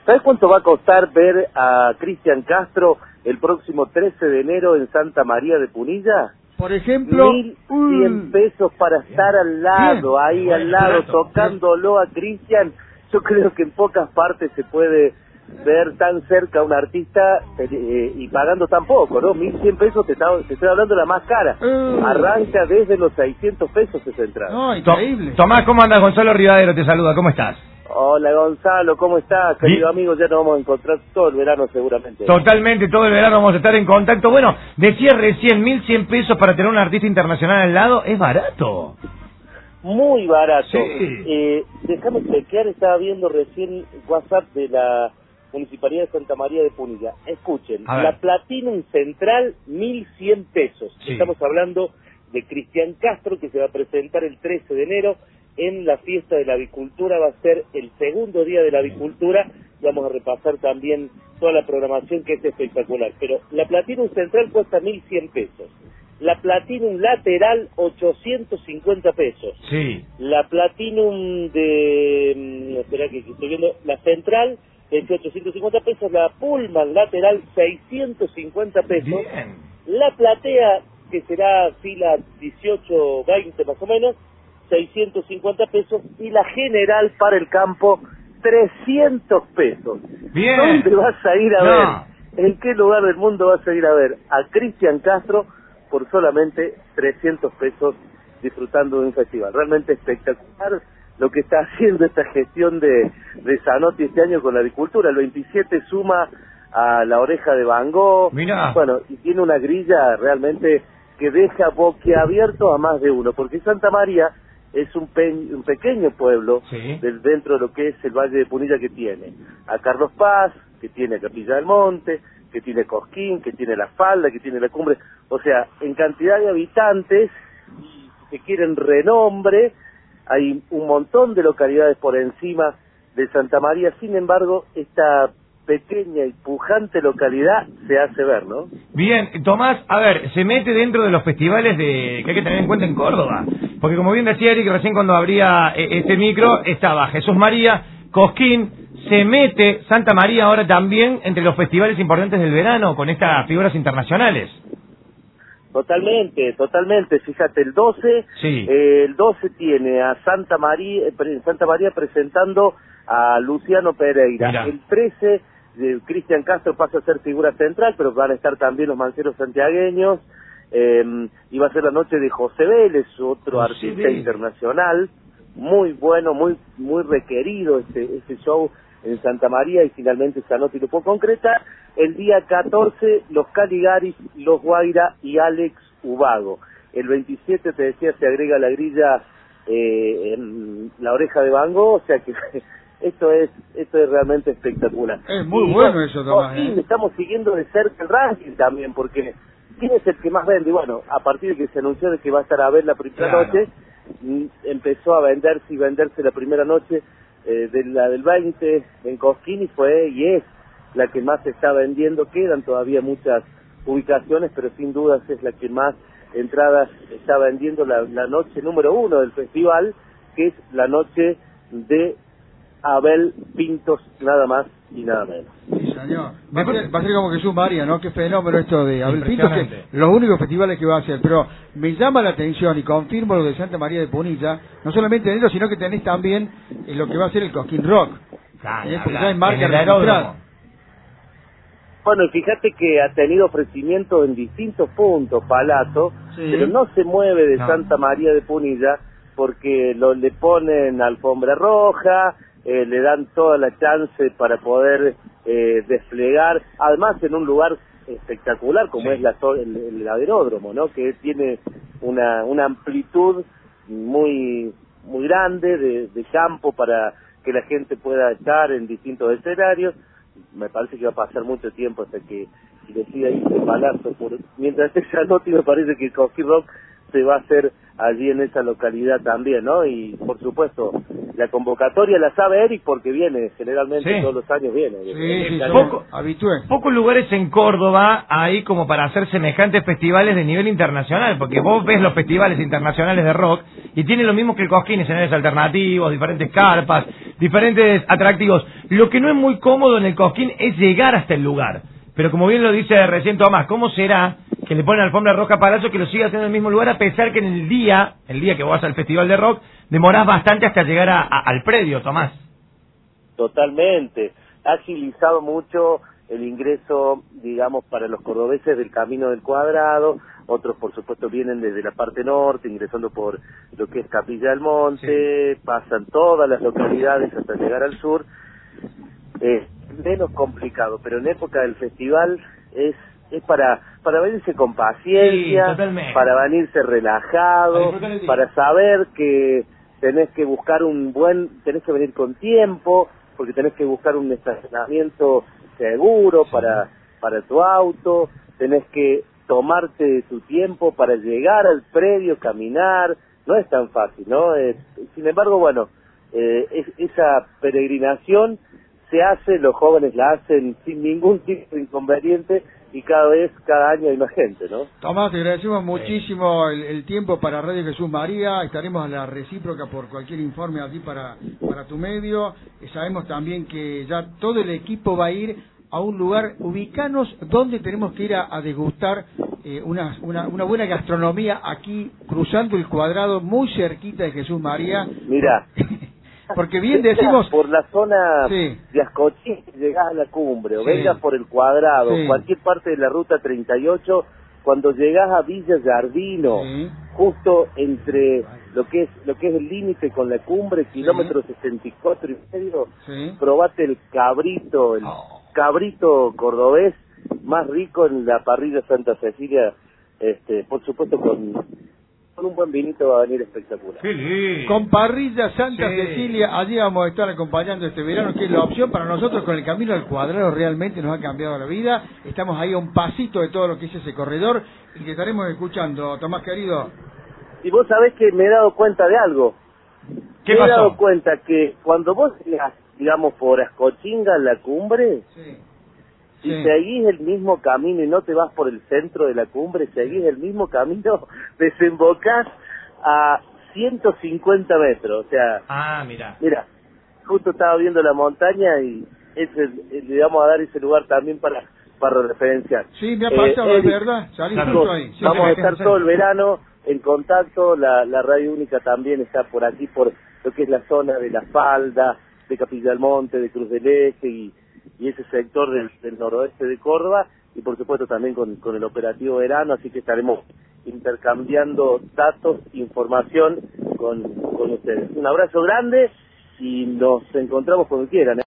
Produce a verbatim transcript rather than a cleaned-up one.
¿Sabes cuánto va a costar ver a Cristian Castro el próximo trece de enero en Santa María de Punilla? Por ejemplo, Mil cien pesos para estar al lado, bien, ahí bueno, al lado, barato, tocándolo a Cristian. Yo creo que en pocas partes se puede ver tan cerca a un artista eh, y pagando tan poco, ¿no? Mil cien pesos, te, está, te estoy hablando de la más cara. Uh. Arranca desde los seiscientos pesos esa entrada. No, increíble. Tomás, ¿cómo andas? Gonzalo Rivadero te saluda, ¿cómo estás? Hola Gonzalo, ¿cómo estás? Querido amigo, ya nos vamos a encontrar todo el verano seguramente. Totalmente, todo el verano vamos a estar en contacto. Bueno, decías recién, mil cien pesos para tener un artista internacional al lado, es barato. Muy barato. Sí. Eh, déjame chequear, estaba viendo recién WhatsApp de la Municipalidad de Santa María de Punilla. Escuchen, la Platinum Central, mil cien pesos. Sí. Estamos hablando de Cristian Castro, que se va a presentar el trece de enero en la fiesta de la avicultura. Va a ser el segundo día de la avicultura. Vamos a repasar también toda la programación, que es espectacular. Pero la Platinum Central cuesta mil cien pesos. La Platinum Lateral, ochocientos cincuenta pesos. Sí. La Platinum de... Espera que estoy viendo. La Central, es ochocientos cincuenta pesos. La Pullman Lateral, seiscientos cincuenta pesos. Bien. La Platea, que será fila dieciocho veinte más o menos, seiscientos cincuenta pesos. Y la General para el campo, trescientos pesos. Bien. ¿Dónde vas a ir a no. ver? ¿En qué lugar del mundo vas a ir a ver a Cristian Castro por solamente trescientos pesos disfrutando de un festival? Realmente espectacular lo que está haciendo esta gestión de, de Zanotti este año con la agricultura. El veintisiete suma a La Oreja de Van Gogh. Mirá. Bueno, y tiene una grilla realmente que deja boquiabierto a más de uno, porque Santa María es un, pe un pequeño pueblo, sí, del, dentro de lo que es el Valle de Punilla, que tiene a Carlos Paz, que tiene Capilla del Monte, que tiene Cosquín, que tiene La Falda, que tiene La Cumbre. O sea, en cantidad de habitantes, que quieren renombre, hay un montón de localidades por encima de Santa María. Sin embargo, esta pequeña y pujante localidad se hace ver, ¿no? Bien, Tomás, a ver, se mete dentro de los festivales de que hay que tener en cuenta en Córdoba, porque como bien decía Eric, recién cuando abría este micro, estaba Jesús María, Cosquín, se mete Santa María ahora también entre los festivales importantes del verano, con estas figuras internacionales. Totalmente, totalmente. Fíjate, el doce, sí. eh, el doce tiene a Santa María, eh, Santa María presentando a Luciano Pereira. Mirá. El trece, eh, Cristian Castro pasa a ser figura central, pero van a estar también los manceros santiagueños. Eh, y va a ser la noche de José Vélez, otro José artista Vélez. internacional, muy bueno, muy muy requerido este, este show en Santa María, y finalmente Zanotti lo pudo concretar. El día catorce, los Caligaris, los Guaira y Alex Ubago. El veintisiete, te decía, se agrega la grilla eh, en La Oreja de Van Gogh, o sea que esto es esto es realmente espectacular. Es muy y, bueno no, eso, Tomás. Sí, ¿eh? estamos siguiendo de cerca el ranking también, porque ¿quién es el que más vende? Y bueno, a partir de que se anunció de que va a estar a ver la primera Claro. noche, empezó a venderse y venderse la primera noche eh, de la del veinte en Cosquín, y fue y es la que más se está vendiendo. Quedan todavía muchas ubicaciones, pero sin dudas es la que más entradas está vendiendo, la, la noche número uno del festival, que es la noche de Abel Pintos, nada más y nada menos. Sí, señor. Va a ser, va a ser como Jesús María, ¿no? Qué fenómeno esto de Abel Pintos, que Impresionante. los únicos festivales que va a hacer. Pero me llama la atención y confirmo lo de Santa María de Punilla, no solamente en enero, sino que tenés también en lo que va a ser el Cosquín Rock. Claro, ¿Eh? Porque habla, ya hay marca en el registrada. aeródromo. Bueno, y fíjate que ha tenido ofrecimientos en distintos puntos, Palato, Sí. pero no se mueve de No. Santa María de Punilla, porque lo, le ponen alfombra roja, eh, le dan toda la chance para poder eh, desplegar, además en un lugar espectacular como Sí. es la, el, el aeródromo, ¿no? Que tiene una, una amplitud muy muy grande de, de campo para que la gente pueda estar en distintos escenarios. Me parece que va a pasar mucho tiempo hasta que decida irse Palazzo. Por... Mientras esté Zanotti, me parece que Cosquín Rock se va a hacer allí en esa localidad también, ¿no? Y por supuesto, la convocatoria la sabe Eric porque viene, generalmente Sí. todos los años viene. Sí, viene sí, el poco- habitué. Pocos lugares en Córdoba hay como para hacer semejantes festivales de nivel internacional, porque vos ves los festivales internacionales de rock y tienen lo mismo que el Cosquín, escenarios alternativos, diferentes carpas, diferentes atractivos. Lo que no es muy cómodo en el Cosquín es llegar hasta el lugar. Pero como bien lo dice recién Tomás, ¿cómo será que le ponen alfombra roja para eso que lo siga haciendo en el mismo lugar, a pesar que en el día, el día que vas al Festival de Rock, demorás bastante hasta llegar a, a, al predio, Tomás? Totalmente. Ha agilizado mucho el ingreso, digamos, para los cordobeses del Camino del Cuadrado. Otros, por supuesto, vienen desde la parte norte, ingresando por lo que es Capilla del Monte, sí. Pasan todas las localidades hasta llegar al sur. Es menos complicado, pero en época del festival es es para para venirse con paciencia, sí, para venirse relajado, para saber que tenés que buscar un buen, tenés que venir con tiempo, porque tenés que buscar un estacionamiento seguro sí. para para tu auto, tenés que tomarte tu tiempo para llegar al predio, caminar, no es tan fácil, ¿no? Eh, sin embargo, bueno, eh, es, esa peregrinación se hace, los jóvenes la hacen sin ningún tipo de inconveniente y cada vez, cada año hay más gente, ¿no? Tomás, te agradecemos muchísimo el, el tiempo para Radio Jesús María, estaremos a la recíproca por cualquier informe aquí para, para tu medio. Eh, sabemos también que ya todo el equipo va a ir a un lugar, ubicanos donde tenemos que ir a, a degustar eh, una, una, una buena gastronomía aquí, cruzando el Cuadrado, muy cerquita de Jesús María. Mira. Porque bien decimos... Por la zona sí. de Ascochín, llegás a la cumbre, o sí. vengas por el Cuadrado, sí. cualquier parte de la ruta treinta y ocho, cuando llegás a Villa Giardino, sí. justo entre lo que es lo que es el límite con la cumbre, sí. kilómetro sesenta y cuatro y medio, sí. probate el cabrito, el oh. cabrito cordobés más rico en la parrilla Santa Cecilia, este, por supuesto con... con un buen vinito va a venir espectacular. Sí. Con parrilla Santa sí. Cecilia, allí vamos a estar acompañando este verano, que es la opción para nosotros con el Camino al Cuadrado, realmente nos ha cambiado la vida. Estamos ahí a un pasito de todo lo que es ese corredor y te estaremos escuchando, Tomás querido. Y vos sabés que me he dado cuenta de algo. ¿Qué me pasó? he dado cuenta que cuando vos llegas, digamos, por Ascochinga a la cumbre, sí. si sí. seguís el mismo camino y no te vas por el centro de la cumbre, seguís el mismo camino, desembocás a ciento cincuenta metros, o sea... Ah, mira. Mira, justo estaba viendo la montaña y ese, le vamos a dar ese lugar también para para referenciar. Sí, me ha pasado, eh, es verdad, salí claro, justo ahí. Sí, vamos sí, a estar sí, todo sí. el verano en contacto, la, la Radio Única también está por aquí, por lo que es la zona de La Falda, de Capilla del Monte, de Cruz del Eje y... y ese sector del, del noroeste de Córdoba, y por supuesto también con, con el operativo verano, así que estaremos intercambiando datos, información con, con ustedes. Un abrazo grande y nos encontramos cuando quieran, ¿eh?